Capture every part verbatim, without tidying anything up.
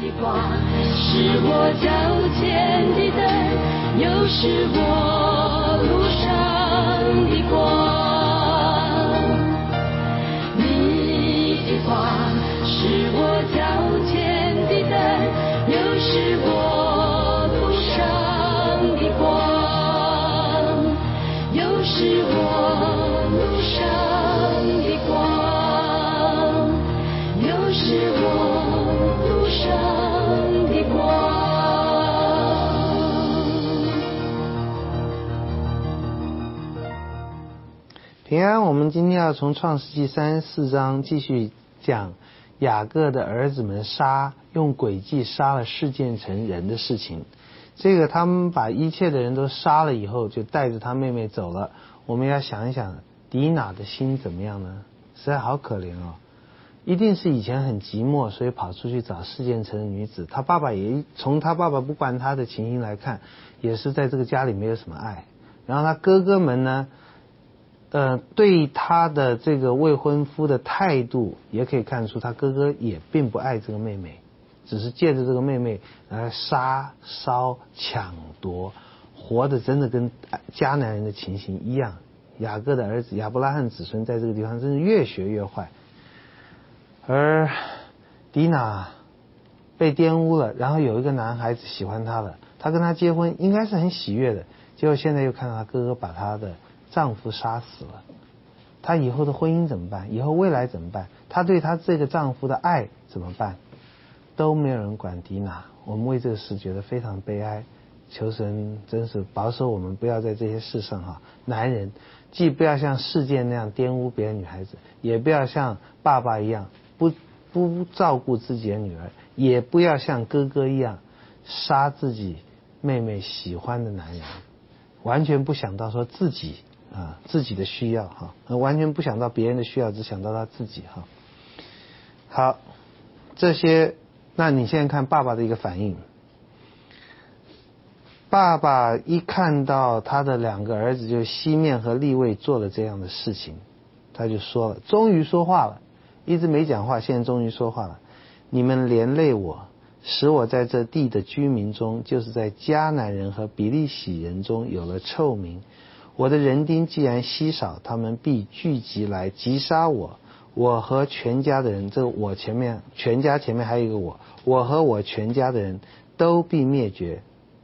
的光，是我脚前的灯，又是我路上的光。你的光是我脚前的灯，又是我路上的光，又是我路上的光，又是我路上的光。 平安，我们今天要从创世纪三十四章继续讲雅各的儿子们杀用诡计杀了世件城人的事情。这个他们把一切的人都杀了以后，就带着他妹妹走了。我们要想一想，迪娜的心怎么样呢？实在好可怜哦，一定是以前很寂寞，所以跑出去找世件城的女子。他爸爸也从他爸爸不管他的情形来看，也是在这个家里没有什么爱。然后他哥哥们呢，呃，对他的这个未婚夫的态度，也可以看出他哥哥也并不爱这个妹妹，只是借着这个妹妹来杀烧抢夺，活得真的跟迦南人的情形一样。雅各的儿子亚伯拉罕子孙在这个地方真是越学越坏，而迪娜被玷污了，然后有一个男孩子喜欢她了，她跟他结婚应该是很喜悦的，结果现在又看到她哥哥把她的丈夫杀死了。她以后的婚姻怎么办？以后未来怎么办？她对她这个丈夫的爱怎么办？都没有人管迪娜。我们为这个事觉得非常悲哀，求神真是保守我们不要在这些事上哈，男人既不要像世界那样玷污别的女孩子，也不要像爸爸一样不不照顾自己的女儿，也不要像哥哥一样杀自己妹妹喜欢的男人，完全不想到说自己啊自己的需要哈，完全不想到别人的需要，只想到他自己哈。好，这些，那你现在看爸爸的一个反应。爸爸一看到他的两个儿子，就是西面和利未做了这样的事情，他就说了，终于说话了，一直没讲话，现在终于说话了。你们连累我，使我在这地的居民中，就是在迦南人和比利洗人中有了臭名。我的人丁既然稀少，他们必聚集来击杀我，我和全家的人，这个我前面全家前面还有一个我，我和我全家的人都必灭绝。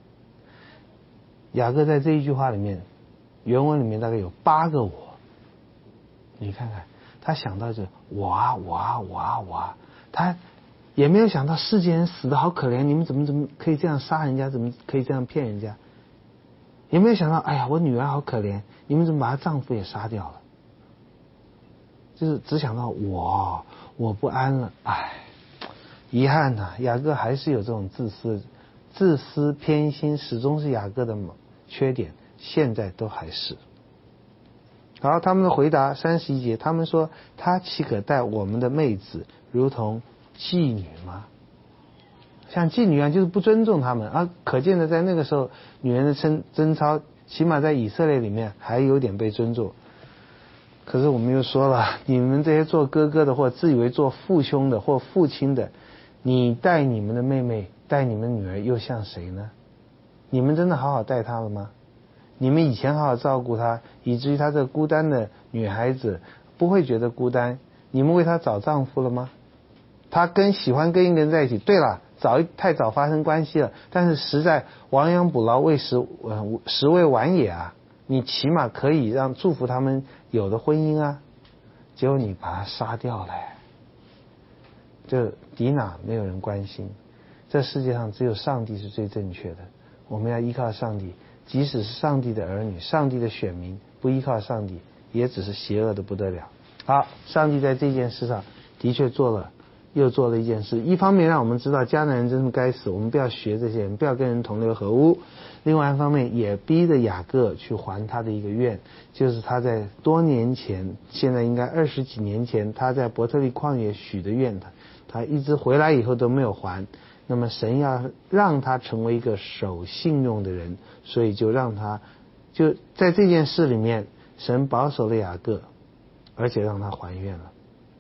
雅各在这一句话里面，原文里面大概有八个我，你看看他想到这我啊我啊我啊我啊，他也没有想到世界人死得好可怜，你们怎么怎么可以这样杀人家，怎么可以这样骗人家，也没有想到哎呀我女儿好可怜，你们怎么把她丈夫也杀掉了，就是只想到我我不安了，哎，遗憾呐、啊，雅各还是有这种自私自私偏心，始终是雅各的缺点，现在都还是。好，他们的回答三十一节，他们说他岂可待我们的妹子如同妓女吗？像妓女一样，就是不尊重他们啊。可见的在那个时候，女人的贞贞操起码在以色列里面还有点被尊重。可是我们又说了，你们这些做哥哥的或自以为做父兄的或父亲的，你带你们的妹妹带你们女儿又像谁呢？你们真的好好带她了吗？你们以前好好照顾她，以至于她这个孤单的女孩子不会觉得孤单。你们为她找丈夫了吗？她跟喜欢跟一个人在一起，对了，早太早发生关系了，但是实在亡羊补牢，为时呃时未晚也啊！你起码可以让祝福他们有的婚姻啊，结果你把她杀掉了。这迪娜没有人关心，这世界上只有上帝是最正确的。我们要依靠上帝，即使是上帝的儿女，上帝的选民，不依靠上帝也只是邪恶的不得了。好，上帝在这件事上的确做了又做了一件事，一方面让我们知道迦南人真的该死，我们不要学这些人，不要跟人同流合污。另外一方面也逼着雅各去还他的一个愿，就是他在多年前，现在应该二十几年前，他在伯特利旷野许的愿，他他一直回来以后都没有还。那么神要让他成为一个守信用的人，所以就让他就在这件事里面，神保守了雅各，而且让他还愿了。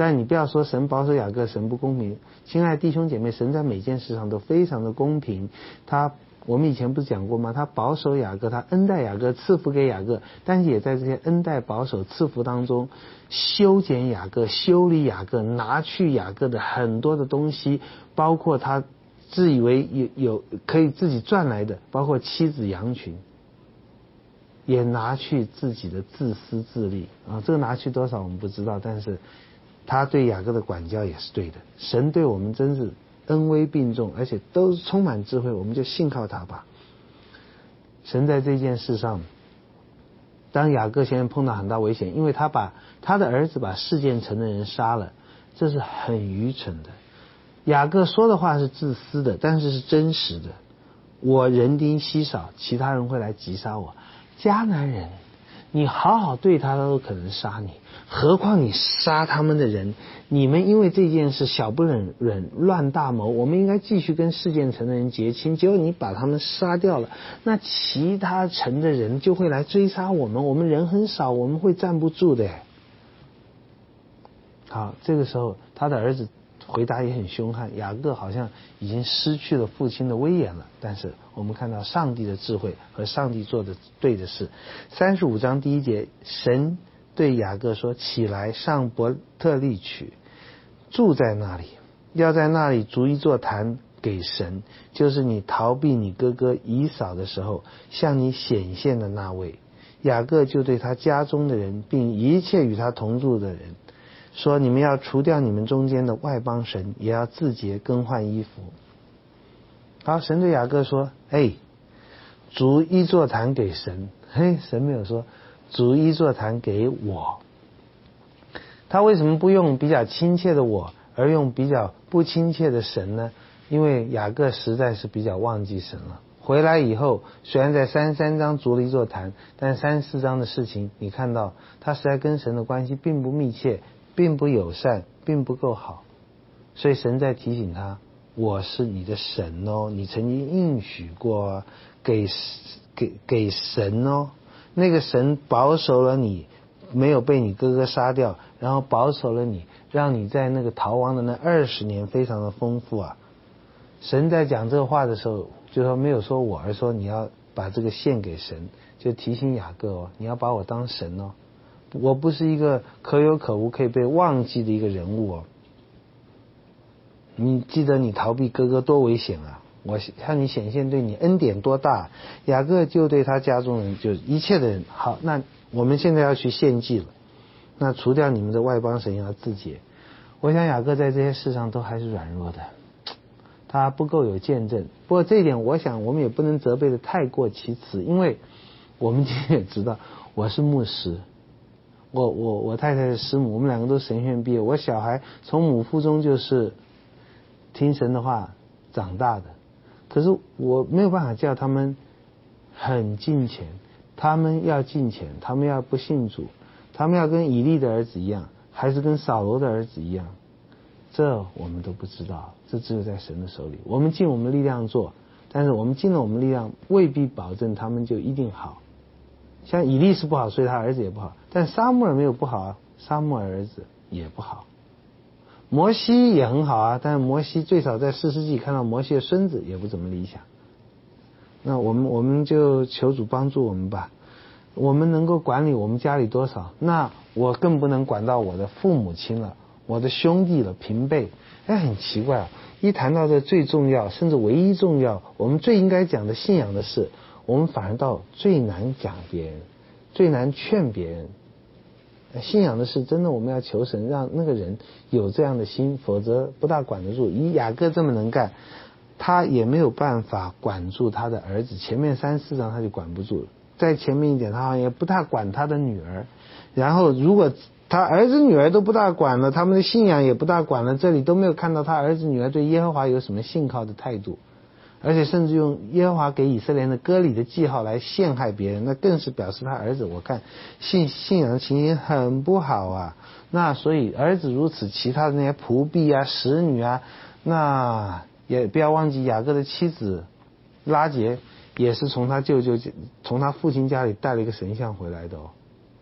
但你不要说神保守雅各，神不公平。亲爱的弟兄姐妹，神在每件事上都非常的公平。他我们以前不是讲过吗？他保守雅各，他恩待雅各，赐福给雅各，但是也在这些恩待、保守、赐福当中修剪雅各，修理雅各，拿去雅各的很多的东西，包括他自以为有有可以自己赚来的，包括妻子羊群，也拿去自己的自私自利啊。这个拿去多少我们不知道，但是他对雅各的管教也是对的。神对我们真是恩威并重，而且都充满智慧，我们就信靠他吧。神在这件事上，当雅各现在碰到很大危险，因为他把他的儿子把事件城的人杀了，这是很愚蠢的。雅各说的话是自私的，但是是真实的。我人丁稀少，其他人会来击杀我。迦南人，你好好对他，他都可能杀你，何况你杀他们的人。你们因为这件事小不忍忍，乱大谋，我们应该继续跟事件城的人结亲，结果你把他们杀掉了，那其他城的人就会来追杀我们，我们人很少，我们会站不住的。好，这个时候他的儿子回答也很凶悍，雅各好像已经失去了父亲的威严了，但是我们看到上帝的智慧和上帝做的对的事。三十五章第一节，神对雅各说，起来上伯特利去，住在那里，要在那里筑一座坛给神，就是你逃避你哥哥以扫的时候向你显现的那位。雅各就对他家中的人并一切与他同住的人说，你们要除掉你们中间的外邦神，也要自洁更换衣服。好，神对雅各说，哎，筑一座坛给神。嘿，神没有说筑一座坛给我。他为什么不用比较亲切的我，而用比较不亲切的神呢？因为雅各实在是比较忘记神了。回来以后，虽然在三十三章筑了一座坛，但三十四章的事情你看到他实在跟神的关系并不密切，并不友善，并不够好。所以神在提醒他，我是你的神哦，你曾经应许过给给给神哦，那个神保守了你，没有被你哥哥杀掉，然后保守了你，让你在那个逃亡的那二十年非常的丰富啊。神在讲这个话的时候，就说没有说我，而说你要把这个献给神，就提醒雅各哦，你要把我当神哦，我不是一个可有可无可以被忘记的一个人物哦。你记得你逃避哥哥多危险啊，我向你显现对你恩典多大。雅各就对他家中人，就一切的人，好，那我们现在要去献祭了，那除掉你们的外邦神要自洁。我想雅各在这些事上都还是软弱的，他不够有见证。不过这一点我想我们也不能责备的太过其词，因为我们今天也知道我是牧师，我我我太太是师母，我们两个都神学院毕业，我小孩从母腹中就是听神的话长大的，可是我没有办法叫他们很敬虔，他们要敬虔，他们要不信主，他们要跟以利的儿子一样，还是跟扫罗的儿子一样，这我们都不知道，这只有在神的手里。我们尽我们力量做，但是我们尽了我们力量未必保证他们就一定好。像以利是不好，所以他儿子也不好，但撒母耳没有不好啊，撒母耳儿子也不好。摩西也很好啊，但是摩西最少在四世纪看到摩西的孙子也不怎么理想。那我们我们就求主帮助我们吧。我们能够管理我们家里多少，那我更不能管到我的父母亲了，我的兄弟了，平辈。哎，很奇怪啊，一谈到这最重要甚至唯一重要，我们最应该讲的信仰的事，我们反而到最难讲别人，最难劝别人。信仰的事真的我们要求神让那个人有这样的心，否则不大管得住。以雅各这么能干，他也没有办法管住他的儿子，前面三四章他就管不住了，再前面一点他好像也不大管他的女儿，然后如果他儿子女儿都不大管了，他们的信仰也不大管了，这里都没有看到他儿子女儿对耶和华有什么信靠的态度，而且甚至用耶和华给以色列人的歌里的记号来陷害别人，那更是表示他儿子我看信信仰的情形很不好啊。那所以儿子如此，其他的那些仆婢啊使女啊，那也不要忘记雅各的妻子拉结也是从他舅舅从他父亲家里带了一个神像回来的哦。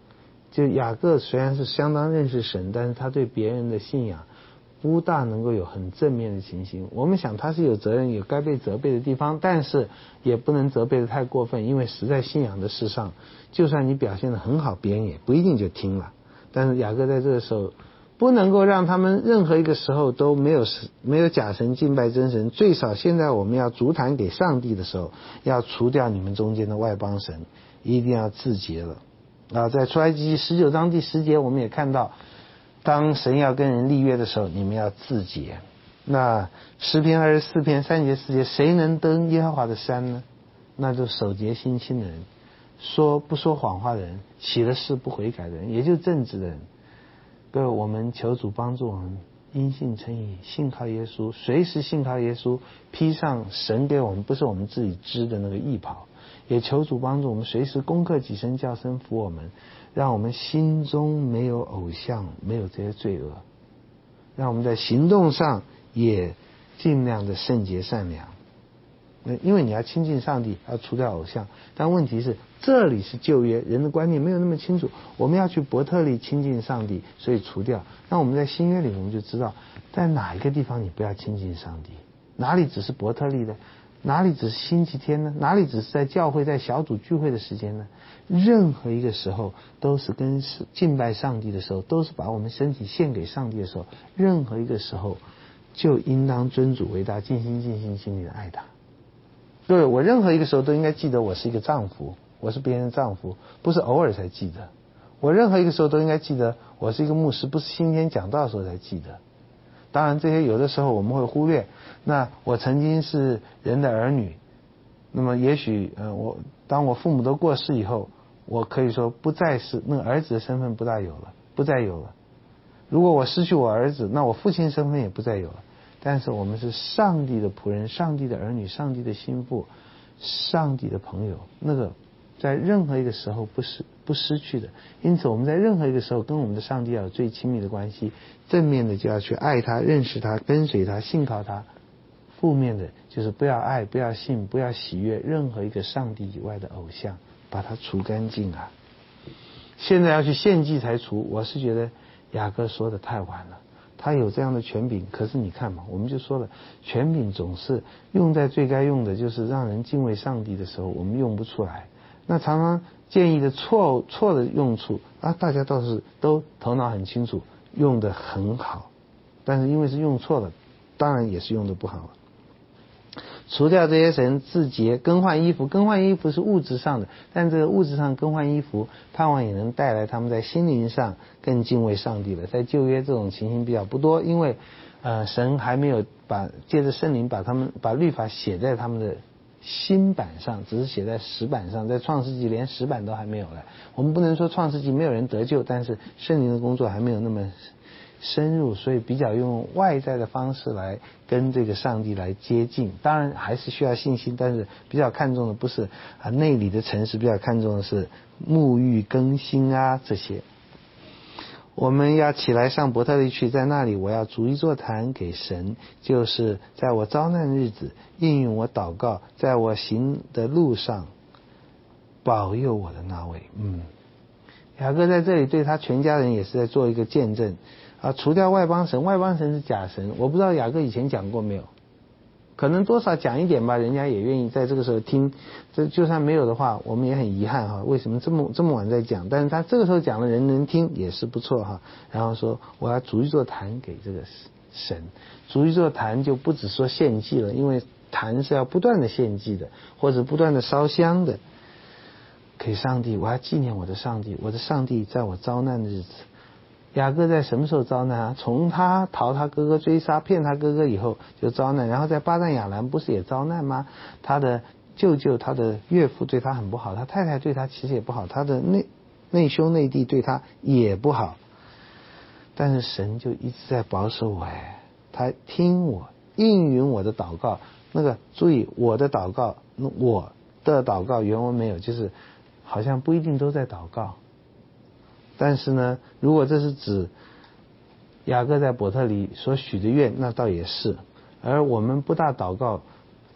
就雅各虽然是相当认识神，但是他对别人的信仰不大能够有很正面的情形。我们想他是有责任，有该被责备的地方，但是也不能责备的太过分，因为实在信仰的事上，就算你表现得很好，别人也不一定就听了。但是雅各在这个时候不能够让他们任何一个时候都没有没有假神敬拜真神，最少现在我们要足坛给上帝的时候，要除掉你们中间的外邦神，一定要自洁了啊！在出埃及记十九章第十节，我们也看到，当神要跟人立约的时候，你们要自洁。那诗篇二十四篇三节四节，谁能登耶和华的山呢？那就守节心清的人，说不说谎话的人，起了誓不悔改的人，也就是正直的人。各位，我们求主帮助我们因信称义，信靠耶稣，随时信靠耶稣，披上神给我们不是我们自己织的那个义袍。也求主帮助我们随时攻克己身，叫身服我们，让我们心中没有偶像，没有这些罪恶，让我们在行动上也尽量的圣洁善良。因为你要亲近上帝，要除掉偶像，但问题是这里是旧约，人的观念没有那么清楚，我们要去伯特利亲近上帝，所以除掉。那我们在新约里我们就知道，在哪一个地方你不要亲近上帝，哪里只是伯特利的，哪里只是星期天呢？哪里只是在教会在小组聚会的时间呢？任何一个时候都是跟敬拜上帝的时候，都是把我们身体献给上帝的时候，任何一个时候就应当尊主为大，尽心尽心尽力的爱他。对，我任何一个时候都应该记得我是一个丈夫，我是别人的丈夫，不是偶尔才记得。我任何一个时候都应该记得我是一个牧师，不是今天讲道的时候才记得。当然这些有的时候我们会忽略。那我曾经是人的儿女，那么也许呃我当我父母都过世以后，我可以说不再是那个儿子的身份，不大有了，不再有了。如果我失去我儿子，那我父亲身份也不再有了。但是我们是上帝的仆人，上帝的儿女，上帝的心腹，上帝的朋友，那个在任何一个时候不失不失去的。因此我们在任何一个时候跟我们的上帝要有最亲密的关系，正面的就要去爱他，认识他，跟随他，信靠他。负面的就是不要爱，不要信，不要喜悦任何一个上帝以外的偶像，把它除干净啊。现在要去献祭才除，我是觉得雅各说的太晚了。他有这样的权柄，可是你看嘛，我们就说了，权柄总是用在最该用的，就是让人敬畏上帝的时候，我们用不出来。那常常建议的错错的用处啊，大家倒是都头脑很清楚，用得很好，但是因为是用错了，当然也是用得不好了。除掉这些神，自洁，更换衣服。更换衣服是物质上的，但这个物质上更换衣服，盼望也能带来他们在心灵上更敬畏上帝了。在旧约这种情形比较不多，因为呃神还没有把借着圣灵把他们把律法写在他们的新版上，只是写在石板上，在创世纪连石板都还没有来。我们不能说创世纪没有人得救，但是圣灵的工作还没有那么深入，所以比较用外在的方式来跟这个上帝来接近。当然还是需要信心，但是比较看重的不是啊内里的诚实，比较看重的是沐浴更新啊这些。我们要起来上伯特利去，在那里我要筑一座坛给神，就是在我遭难的日子应允我祷告，在我行的路上保佑我的那位。嗯，雅各在这里对他全家人也是在做一个见证啊，除掉外邦神，外邦神是假神，我不知道雅各以前讲过没有，可能多少讲一点吧，人家也愿意在这个时候听。这就算没有的话，我们也很遗憾哈，为什么这么这么晚再讲？但是他这个时候讲了，人能听也是不错哈。然后说我要筑一座坛给这个神，筑一座坛就不只说献祭了，因为坛是要不断的献祭的，或者不断的烧香的。给上帝，我要纪念我的上帝，我的上帝在我遭难的日子。雅各在什么时候遭难啊？从他逃他哥哥追杀骗他哥哥以后就遭难，然后在巴旦亚兰不是也遭难吗？他的舅舅他的岳父对他很不好，他太太对他其实也不好，他的内内兄内弟对他也不好，但是神就一直在保守我，哎，他听我应允我的祷告。那个注意，我的祷告，我的祷告原文没有，就是好像不一定都在祷告。但是呢，如果这是指雅各在伯特利所许的愿，那倒也是。而我们不大祷告，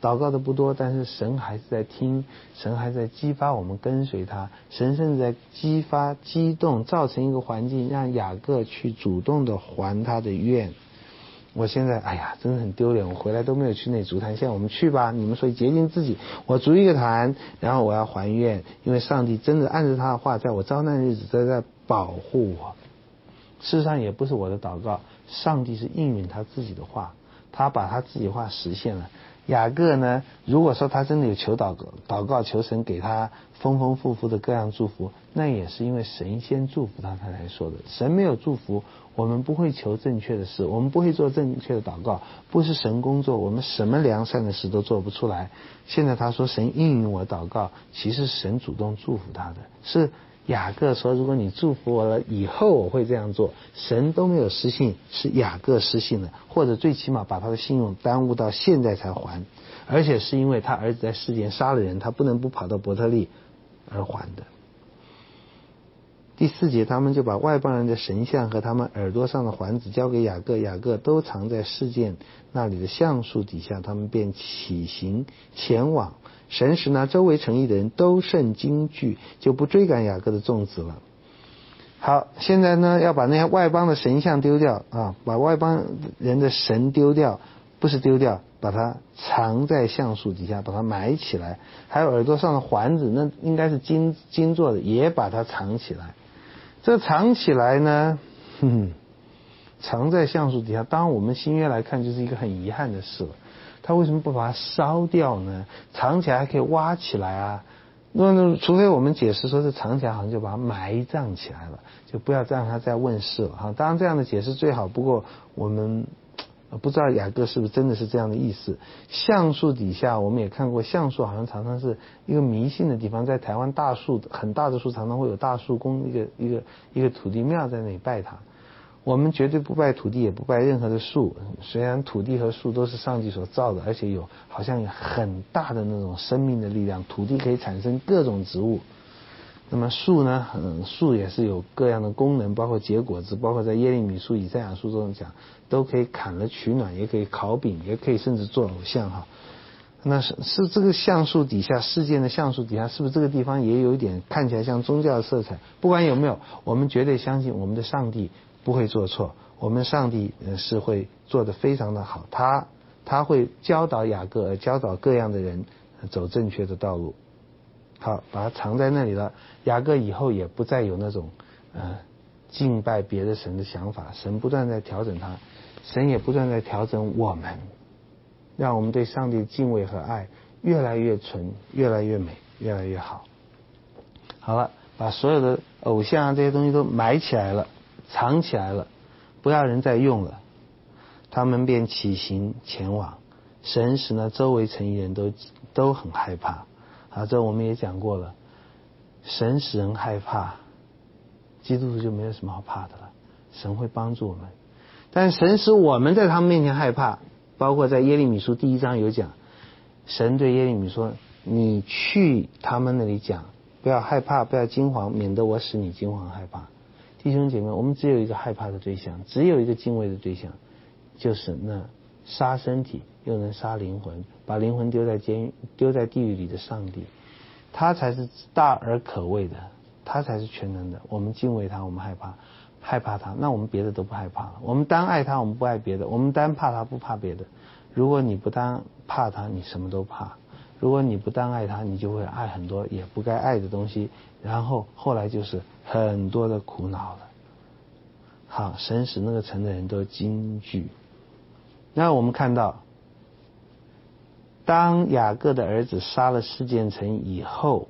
祷告的不多，但是神还是在听，神还在激发我们跟随他，神甚至在激发激动，造成一个环境，让雅各去主动的还他的愿。我现在哎呀真的很丢脸，我回来都没有去那足坛，现在我们去吧，你们所以洁净自己，我筑一个坛，然后我要还愿，因为上帝真的按着他的话，在我遭难日子在在保护我。事实上也不是我的祷告，上帝是应允他自己的话，他把他自己的话实现了。雅各呢，如果说他真的有求祷告祷告求神给他丰丰富富的各样祝福，那也是因为神先祝福他他才说的。神没有祝福，我们不会求正确的事，我们不会做正确的祷告，不是神工作，我们什么良善的事都做不出来。现在他说神应允我祷告，其实神主动祝福他的，是雅各说如果你祝福我了，以后我会这样做。神都没有失信，是雅各失信了，或者最起码把他的信用耽误到现在才还，而且是因为他儿子在世间杀了人，他不能不跑到伯特利而还的。第四节，他们就把外邦人的神像和他们耳朵上的环子交给雅各，雅各都藏在事件那里的橡树底下，他们便起行前往。神使那周围城邑的人都甚惊惧，就不追赶雅各的众子了。好，现在呢要把那些外邦的神像丢掉啊，把外邦人的神丢掉，不是丢掉，把它藏在橡树底下，把它埋起来。还有耳朵上的环子，那应该是金金做的，也把它藏起来。这藏起来呢，哼哼，藏在橡树底下，当然我们新约来看就是一个很遗憾的事了。他为什么不把它烧掉呢？藏起来还可以挖起来啊。那除非我们解释说是藏起来好像就把它埋葬起来了，就不要让它再问世了哈。当然这样的解释最好，不过我们不知道雅各是不是真的是这样的意思。橡树底下我们也看过，橡树好像常常是一个迷信的地方，在台湾大树很大的树常常会有大树公，一个一个一个土地庙在那里拜它。我们绝对不拜土地，也不拜任何的树，虽然土地和树都是上帝所造的，而且有好像有很大的那种生命的力量，土地可以产生各种植物。那么树呢，嗯，树也是有各样的功能，包括结果子，包括在耶利米书、以赛亚书中讲，都可以砍了取暖，也可以烤饼，也可以甚至做偶像哈。那是是这个橡树底下，事件的橡树底下，是不是这个地方也有一点看起来像宗教的色彩？不管有没有，我们绝对相信我们的上帝不会做错，我们上帝是会做得非常的好，他他会教导雅各，教导各样的人走正确的道路。好，把它藏在那里了。雅各以后也不再有那种呃敬拜别的神的想法，神不断在调整他，神也不断在调整我们，让我们对上帝的敬畏和爱越来越纯，越来越美，越来越好。好了，把所有的偶像啊这些东西都埋起来了，藏起来了，不要人再用了。他们便起行前往，神使呢周围城邑人都都很害怕。啊，这我们也讲过了，神使人害怕，基督徒就没有什么好怕的了，神会帮助我们。但神使我们在他们面前害怕，包括在耶利米书第一章有讲，神对耶利米说，你去他们那里讲，不要害怕，不要惊惶，免得我使你惊惶害怕。弟兄姐妹，我们只有一个害怕的对象，只有一个敬畏的对象，就是那杀身体又能杀灵魂，把灵魂丢在监狱丢在地狱里的上帝，他才是大而可畏的，他才是全能的。我们敬畏他，我们害怕害怕他，那我们别的都不害怕了。我们单爱他，我们不爱别的；我们单怕他，不怕别的。如果你不单怕他，你什么都怕；如果你不单爱他，你就会爱很多也不该爱的东西，然后后来就是很多的苦恼了。好，神使那个城的人都惊惧。那我们看到，当雅各的儿子杀了示剑城以后，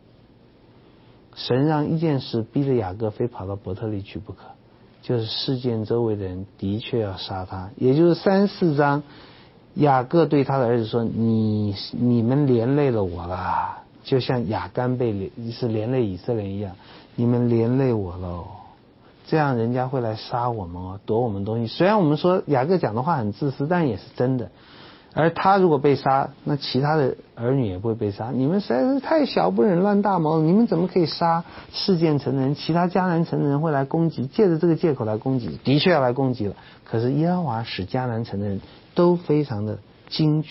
神让一件事逼着雅各非跑到伯特利去不可，就是示剑周围的人的确要杀他。也就是三四章，雅各对他的儿子说，你你们连累了我啦，就像亚干被是连累以色列一样，你们连累我喽，这样人家会来杀我们哦，夺我们东西。虽然我们说雅各讲的话很自私，但也是真的。而他如果被杀，那其他的儿女也不会被杀。你们实在是太小不忍乱大谋，你们怎么可以杀示剑城的人？其他迦南城的人会来攻击，借着这个借口来攻击，的确要来攻击了。可是耶和华使迦南城的人都非常的惊惧，非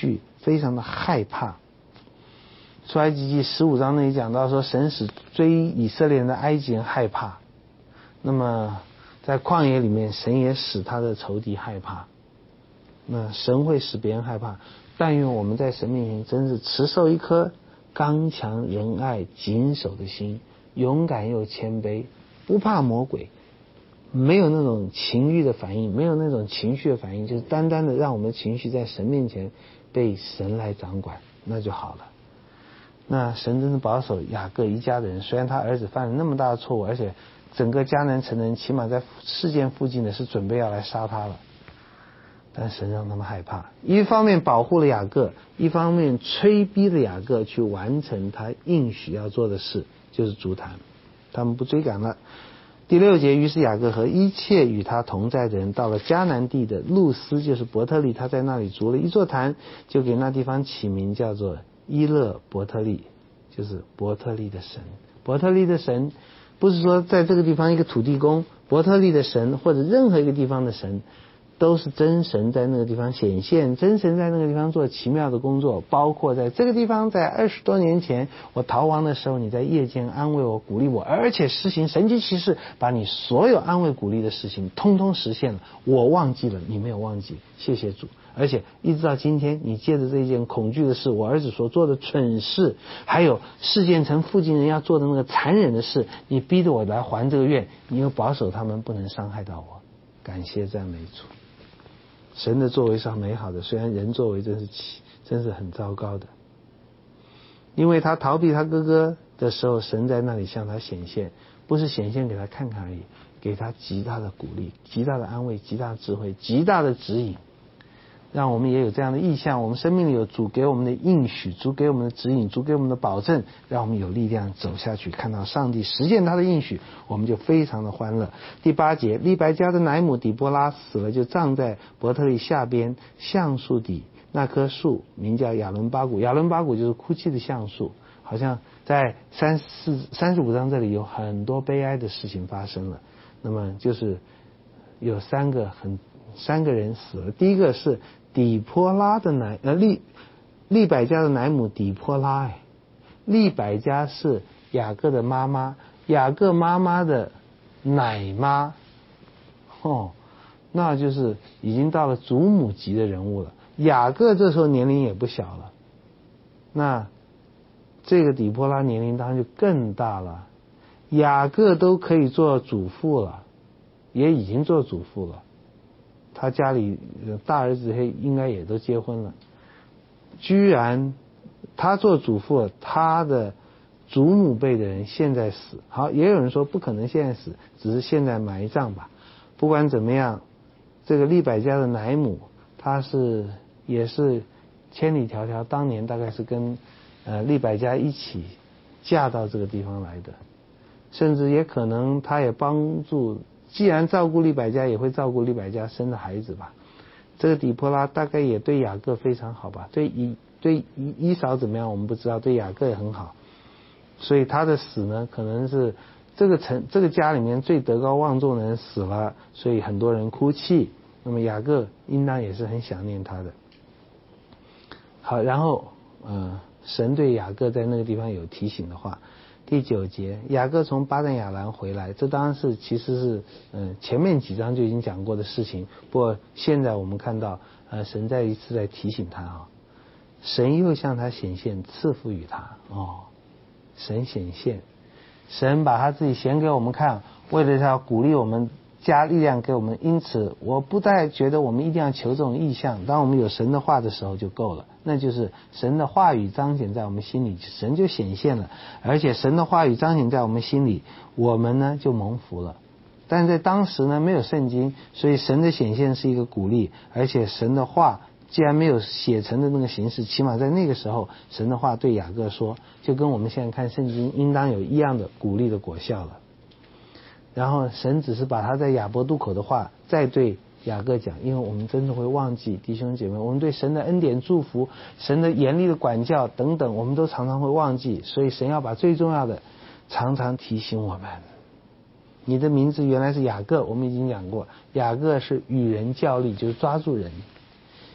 非常的害怕。出埃及记十五章那里讲到说，神使追以色列人的埃及人害怕。那么在旷野里面，神也使他的仇敌害怕。那神会使别人害怕，但愿我们在神面前真是持守一颗刚强仁爱谨守的心，勇敢又谦卑，不怕魔鬼，没有那种情欲的反应，没有那种情绪的反应，就是单单的让我们的情绪在神面前被神来掌管，那就好了。那神真的保守雅各一家的人，虽然他儿子犯了那么大的错误，而且整个迦南城的人起码在事件附近的是准备要来杀他了，但神让他们害怕，一方面保护了雅各，一方面催逼了雅各去完成他应许要做的事，就是筑坛。他们不追赶了。第六节，于是雅各和一切与他同在的人到了迦南地的路斯，就是伯特利，他在那里筑了一座坛，就给那地方起名叫做伊勒伯特利，就是伯特利的神。伯特利的神不是说在这个地方一个土地公，伯特利的神或者任何一个地方的神，都是真神在那个地方显现，真神在那个地方做奇妙的工作，包括在这个地方，在二十多年前我逃亡的时候，你在夜间安慰我鼓励我，而且施行神迹奇事，把你所有安慰鼓励的事情通通实现了，我忘记了，你没有忘记，谢谢主。而且一直到今天，你借着这件恐惧的事，我儿子所做的蠢事，还有事件城附近人要做的那个残忍的事，你逼着我来还这个愿，你又保守他们不能伤害到我，感谢赞美主。神的作为是很美好的，虽然人作为真是真是很糟糕的。因为他逃避他哥哥的时候，神在那里向他显现，不是显现给他看看而已，给他极大的鼓励，极大的安慰，极大的智慧，极大的指引，让我们也有这样的意向。我们生命里有主给我们的应许，主给我们的指引，主给我们的保证，让我们有力量走下去，看到上帝实现他的应许，我们就非常的欢乐。第八节，利百加的乃母底波拉死了，就葬在伯特利下边橡树底，那棵树名叫亚伦巴谷。亚伦巴谷就是哭泣的橡树。好像在三四三十五章这里有很多悲哀的事情发生了。那么就是有三个很三个人死了。第一个是底波拉的乃呃利利百加的乃母底波拉，哎，利百加是雅各的妈妈，雅各妈妈的奶妈，哦，那就是已经到了祖母级的人物了。雅各这时候年龄也不小了，那这个底波拉年龄当然就更大了。雅各都可以做主妇了，也已经做主妇了。他家里大儿子应该也都结婚了，居然他做主妇，他的祖母辈的人现在死。好，也有人说不可能现在死，只是现在埋葬吧。不管怎么样，这个利百加的奶母，她是也是千里迢迢，当年大概是跟呃利百加一起嫁到这个地方来的，甚至也可能她也帮助，既然照顾利百加，也会照顾利百加生的孩子吧。这个底波拉大概也对雅各非常好吧，对以对以扫怎么样我们不知道，对雅各也很好。所以他的死呢，可能是这个城这个家里面最德高望重的人死了，所以很多人哭泣。那么雅各应当也是很想念他的。好，然后呃，神对雅各在那个地方有提醒的话。第九节，雅各从巴旦亚兰回来，这当然是其实是嗯、呃、前面几章就已经讲过的事情，不过现在我们看到呃神再一次在提醒他啊，神又向他显现，赐福于他哦，神显现，神把他自己显给我们看，为了要鼓励我们，加力量给我们。因此我不再觉得我们一定要求这种意象，当我们有神的话的时候就够了，那就是神的话语彰显在我们心里，神就显现了，而且神的话语彰显在我们心里，我们呢就蒙福了。但在当时呢没有圣经，所以神的显现是一个鼓励，而且神的话既然没有写成的那个形式，起码在那个时候神的话对雅各说，就跟我们现在看圣经应当有一样的鼓励的果效了。然后神只是把他在亚伯渡口的话再对雅各讲，因为我们真的会忘记，弟兄姐妹，我们对神的恩典祝福，神的严厉的管教等等，我们都常常会忘记，所以神要把最重要的常常提醒我们。你的名字原来是雅各，我们已经讲过，雅各是与人较力，就是抓住人，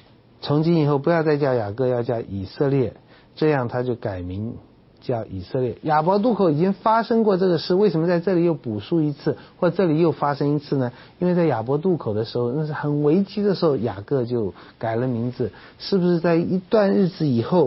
从今以后不要再叫雅各，要叫以色列，这样他就改名叫以色列。亚伯渡口已经发生过这个事，为什么在这里又补述一次，或这里又发生一次呢？因为在亚伯渡口的时候，那是很危机的时候，雅各就改了名字。是不是在一段日子以后，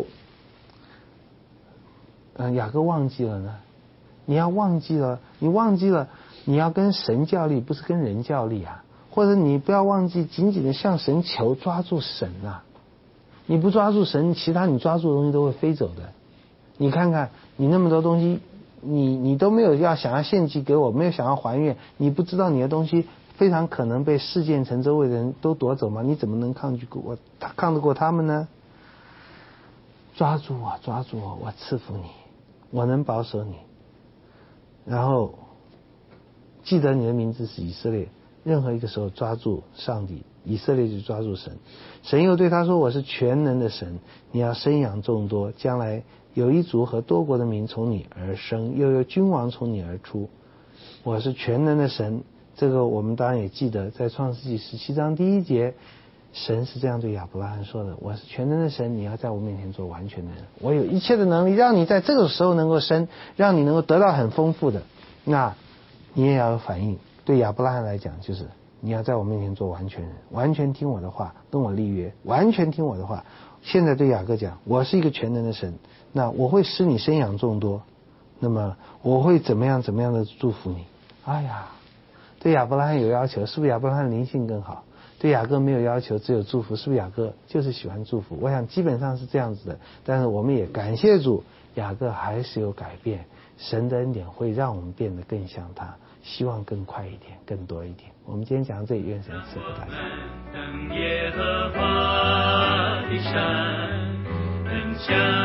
嗯，雅各忘记了呢？你要忘记了，你忘记了，你要跟神较力，不是跟人较力啊。或者你不要忘记，紧紧的向神求，抓住神啊！你不抓住神，其他你抓住的东西都会飞走的。你看看，你那么多东西，你你都没有要想要献祭给我，没有想要还愿，你不知道你的东西非常可能被世界城周围的人都夺走吗？你怎么能抗拒过我？他抗得过他们呢？抓住我，抓住我，我赐福你，我能保守你。然后记得你的名字是以色列，任何一个时候抓住上帝，以色列就抓住神。神又对他说，我是全能的神，你要生养众多，将来有一族和多国的民从你而生，又有君王从你而出。我是全能的神，这个我们当然也记得，在创世纪十七章第一节，神是这样对亚伯拉罕说的，我是全能的神，你要在我面前做完全的人，我有一切的能力让你在这个时候能够生，让你能够得到很丰富的，那你也要有反应。对亚伯拉罕来讲，就是你要在我面前做完全人，完全听我的话，跟我立约，完全听我的话。现在对雅各讲，我是一个全能的神，那我会使你生养众多，那么我会怎么样怎么样的祝福你。哎呀，对亚伯拉罕有要求，是不是亚伯拉罕灵性更好？对雅各没有要求，只有祝福，是不是雅各就是喜欢祝福？我想基本上是这样子的，但是我们也感谢主，雅各还是有改变，神的恩典会让我们变得更像他，希望更快一点，更多一点。我们今天讲到这里，愿神赐福大家。 登耶和华的山，人向